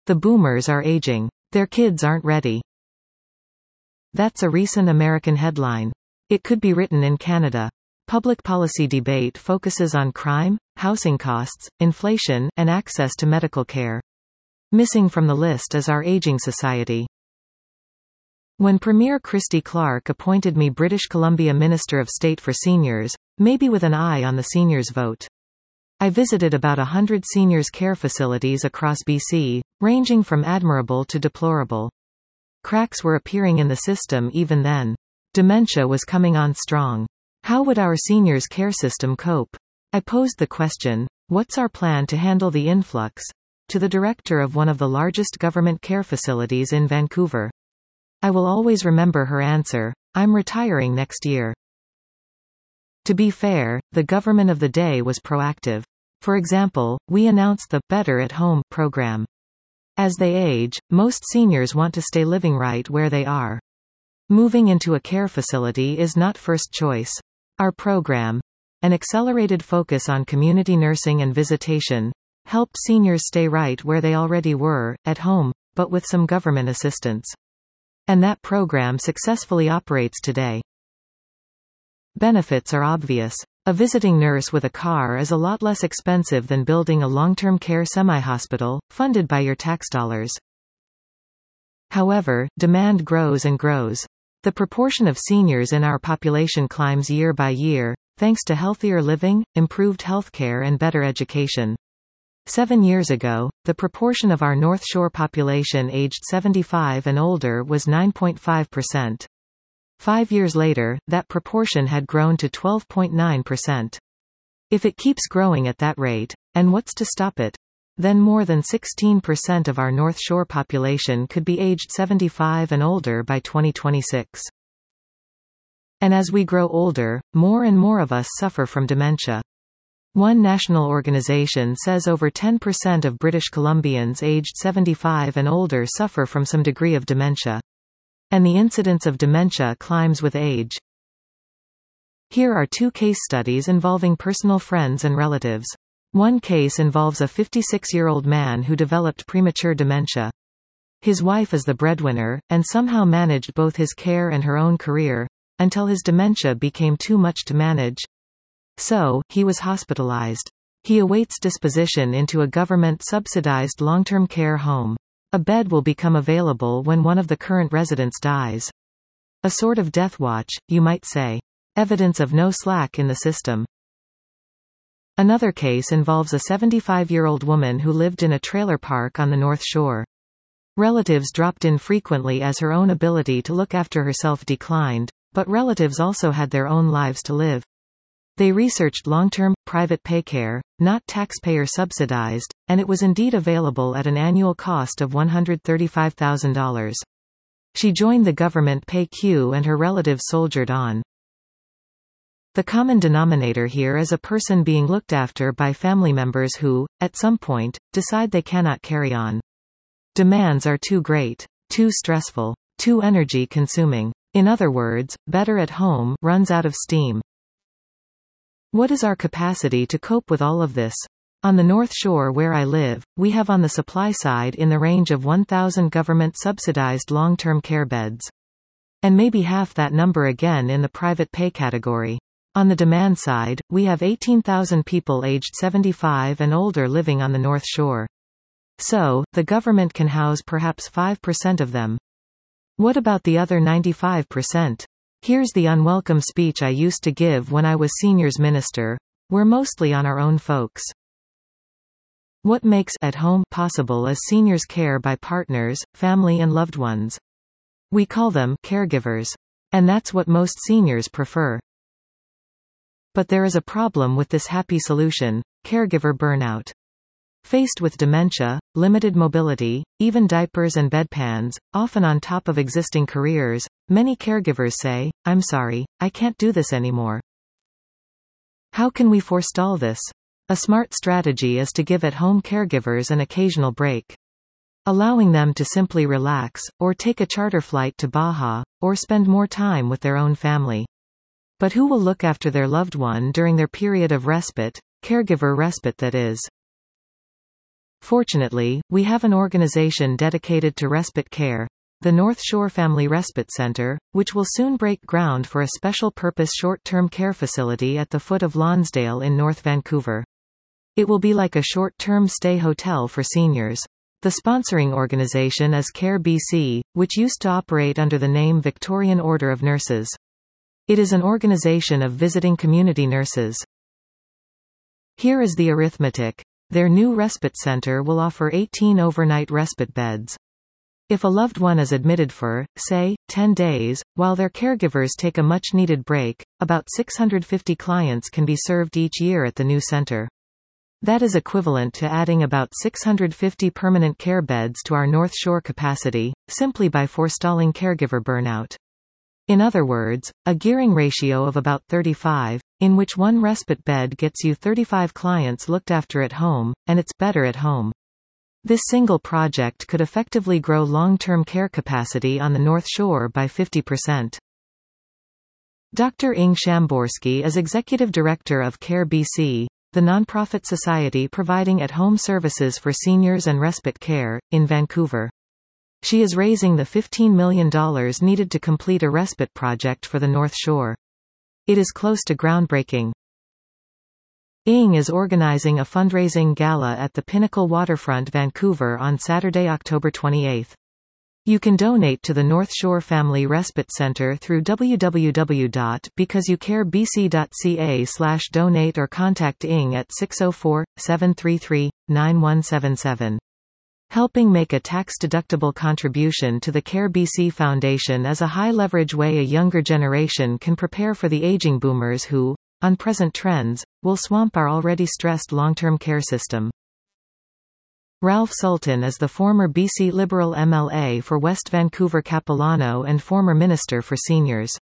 The boomers are aging. Their kids aren't ready. That's a recent American headline. It could be written in Canada. Public policy debate focuses on crime, housing costs, inflation, and access to medical care. Missing from the list is our aging society. When Premier Christy Clark appointed me British Columbia Minister of State for Seniors, maybe with an eye on the seniors vote, I visited about 100 seniors care facilities across BC, ranging from admirable to deplorable. Cracks were appearing in the system even then. Dementia was coming on strong. How would our seniors care system cope? I posed the question, what's our plan to handle the influx? To the director of one of the largest government care facilities in Vancouver. I will always remember her answer, I'm retiring next year. To be fair, the government of the day was proactive. For example, we announced the Better at Home program. As they age, most seniors want to stay living right where they are. Moving into a care facility is not first choice. Our program, an accelerated focus on community nursing and visitation, helped seniors stay right where they already were, at home, but with some government assistance. And that program successfully operates today. Benefits are obvious. A visiting nurse with a car is a lot less expensive than building a long-term care semi-hospital, funded by your tax dollars. However, demand grows and grows. The proportion of seniors in our population climbs year by year, thanks to healthier living, improved healthcare and better education. 7 years ago, the proportion of our North Shore population aged 75 and older was 9.5%. 5 years later, that proportion had grown to 12.9%. If it keeps growing at that rate, and what's to stop it? Then more than 16% of our North Shore population could be aged 75 and older by 2026. And as we grow older, more and more of us suffer from dementia. One national organization says over 10% of British Columbians aged 75 and older suffer from some degree of dementia. And the incidence of dementia climbs with age. Here are 2 case studies involving personal friends and relatives. One case involves a 56-year-old man who developed premature dementia. His wife is the breadwinner, and somehow managed both his care and her own career, until his dementia became too much to manage. So, he was hospitalized. He awaits disposition into a government-subsidized long-term care home. A bed will become available when one of the current residents dies. A sort of death watch, you might say. Evidence of no slack in the system. Another case involves a 75-year-old woman who lived in a trailer park on the North Shore. Relatives dropped in frequently as her own ability to look after herself declined, but relatives also had their own lives to live. They researched long-term, private pay care, not taxpayer-subsidized, and it was indeed available at an annual cost of $135,000. She joined the government pay queue and her relatives soldiered on. The common denominator here is a person being looked after by family members who, at some point, decide they cannot carry on. Demands are too great, too stressful, too energy-consuming. In other words, Better at Home runs out of steam. What is our capacity to cope with all of this? On the North Shore where I live, we have on the supply side in the range of 1,000 government-subsidized long-term care beds. And maybe half that number again in the private pay category. On the demand side, we have 18,000 people aged 75 and older living on the North Shore. So, the government can house perhaps 5% of them. What about the other 95%? Here's the unwelcome speech I used to give when I was seniors minister. We're mostly on our own folks. What makes at home possible is seniors care by partners, family and loved ones. We call them caregivers. And that's what most seniors prefer. But there is a problem with this happy solution: caregiver burnout. Faced with dementia, limited mobility, even diapers and bedpans, often on top of existing careers, many caregivers say, "I'm sorry, I can't do this anymore." How can we forestall this? A smart strategy is to give at-home caregivers an occasional break. Allowing them to simply relax, or take a charter flight to Baja, or spend more time with their own family. But who will look after their loved one during their period of respite, caregiver respite that is? Fortunately, we have an organization dedicated to respite care, the North Shore Family Respite Center, which will soon break ground for a special-purpose short-term care facility at the foot of Lonsdale in North Vancouver. It will be like a short-term stay hotel for seniors. The sponsoring organization is Care BC, which used to operate under the name Victorian Order of Nurses. It is an organization of visiting community nurses. Here is the arithmetic. Their new respite center will offer 18 overnight respite beds. If a loved one is admitted for, say, 10 days, while their caregivers take a much-needed break, about 650 clients can be served each year at the new center. That is equivalent to adding about 650 permanent care beds to our North Shore capacity, simply by forestalling caregiver burnout. In other words, a gearing ratio of about 35, in which one respite bed gets you 35 clients looked after at home, and it's better at home. This single project could effectively grow long-term care capacity on the North Shore by 50%. Dr. Ing Shamborsky is Executive Director of Care BC, the nonprofit society providing at-home services for seniors and respite care, in Vancouver. She is raising the $15 million needed to complete a respite project for the North Shore. It is close to groundbreaking. Ing is organizing a fundraising gala at the Pinnacle Waterfront, Vancouver on Saturday, October 28. You can donate to the North Shore Family Respite Center through www.becauseyoucarebc.ca/donate or contact Ing at 604-733-9177. Helping make a tax-deductible contribution to the Care BC Foundation is a high-leverage way a younger generation can prepare for the aging boomers who, on present trends, will swamp our already stressed long-term care system. Ralph Sultan is the former BC Liberal MLA for West Vancouver Capilano and former Minister for Seniors.